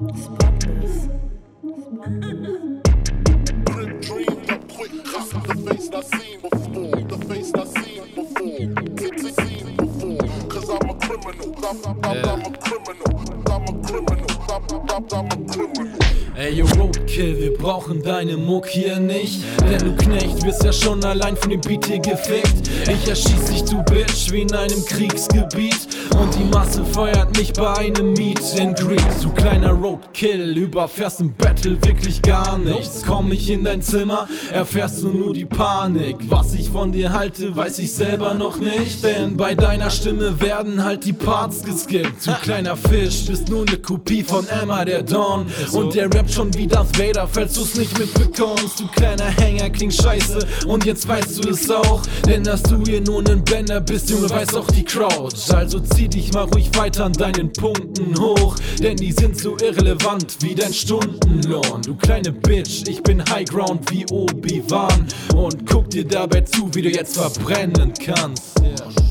Dreamed up quick, cause the face I seen before, the face I seen before, seen before, cause I'm a criminal, I'm a criminal, I'm a criminal, I'm a criminal. Ey, yo, Roadkill, wir brauchen deine Muck hier nicht. Denn du Knecht wirst ja schon allein von dem Beat hier gefickt. Ich erschieß dich, du Bitch, wie in einem Kriegsgebiet. Und die Masse feuert mich bei einem Meet and Greet. Du kleiner Roadkill, überfährst im Battle wirklich gar nichts. Komm ich in dein Zimmer, erfährst du nur die Panik. Was ich von dir halte, weiß ich selber noch nicht. Denn bei deiner Stimme werden halt die Parts geskippt. Du kleiner Fisch, bist nur ne Kopie von Emma der Dawn. Und der rappt schon wie Darth Vader, falls du's nicht mitbekommst. Du kleiner Hänger, klingt scheiße und jetzt weißt du es auch. Denn dass du hier nur nen Blender bist, Junge, weiß auch die Crowd. Also zieh dich mal ruhig weiter an deinen Punkten hoch, denn die sind so irrelevant wie dein Stundenlohn. Du kleine Bitch, ich bin Highground wie Obi-Wan und guck dir dabei zu, wie du jetzt verbrennen kannst. Yeah.